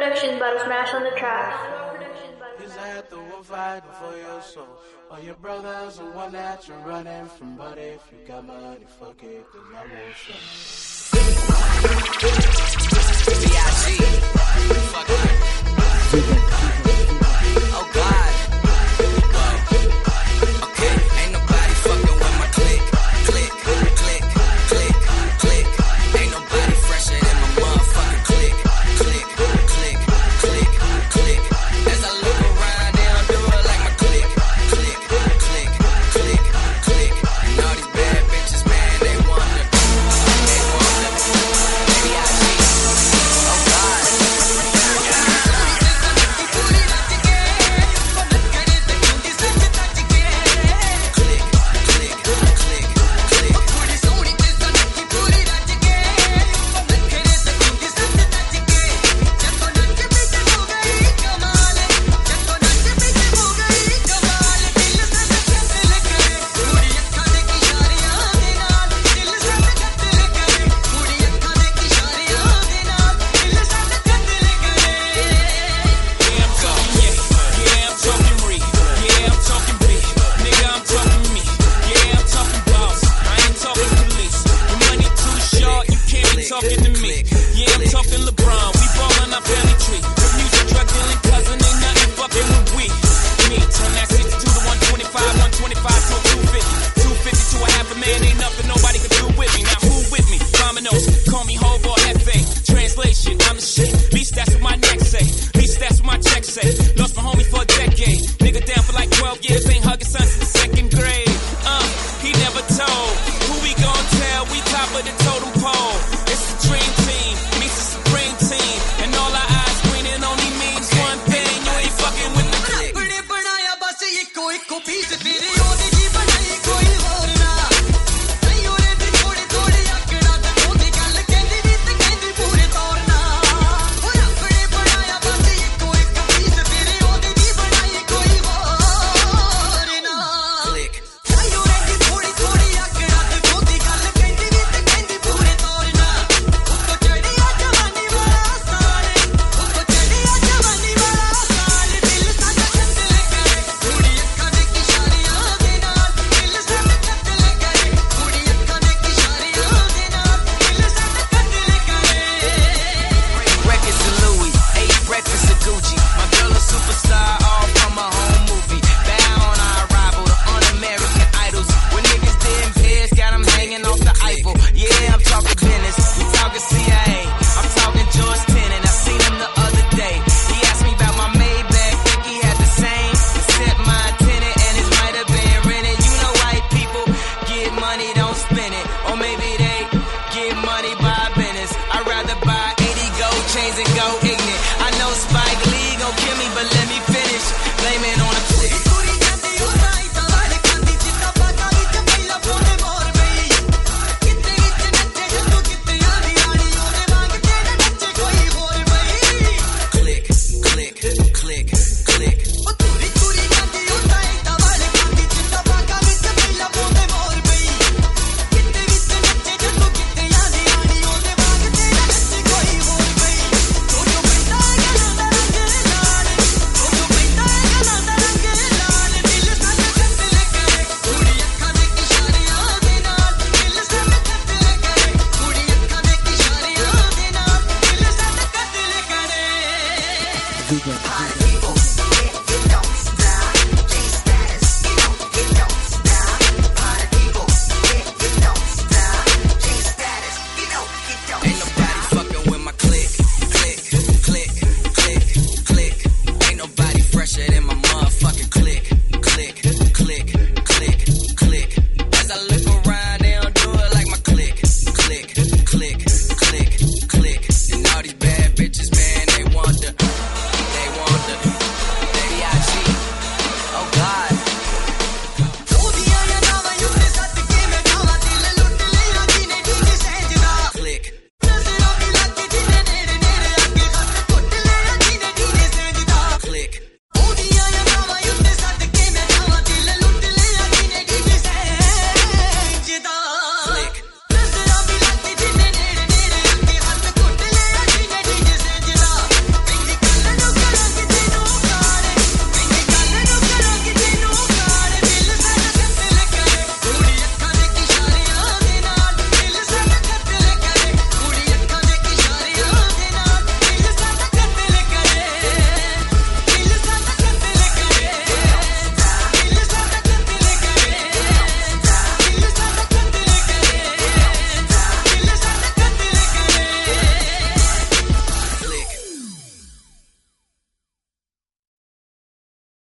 Production by Smash on the track. Is that the one fighting for your soul? All your brothers and one that you're running from. But if you got money, fuck it, cause I won't show. B.I.G. Fuck it. Oh God. Okay, ain't nobody fucking with my click. Click, click, click, click. Ain't nobody fresher than my motherfucking click. Click, click, click, click. As I look around, they don't do it like my click. Click, click, click, click. And all these bad bitches, man, they want the B.I.G. Oh God. Talking to me, yeah, I'm talking LeBron. We ballin' our family tree. The music, drug dealing cousin, ain't nothing fucking with we. Me, turn that 62 to 125, 125 to 250, 250 to a half a man. Ain't nothing nobody can do with me. Now who with me? Dominoes, call me Hov or F.A. Translation, I'm the shit. Least that's what my neck say. Least that's what my check say. Lost my homie for a decade. Nigga down for like 12 years, ain't hugging son since the second grade. He never told. Who we gon' tell? We top of the totem pole. It's the dream team, meets the supreme team, and all our eyes greening only means one thing. You ain't fucking with the click. Vegan.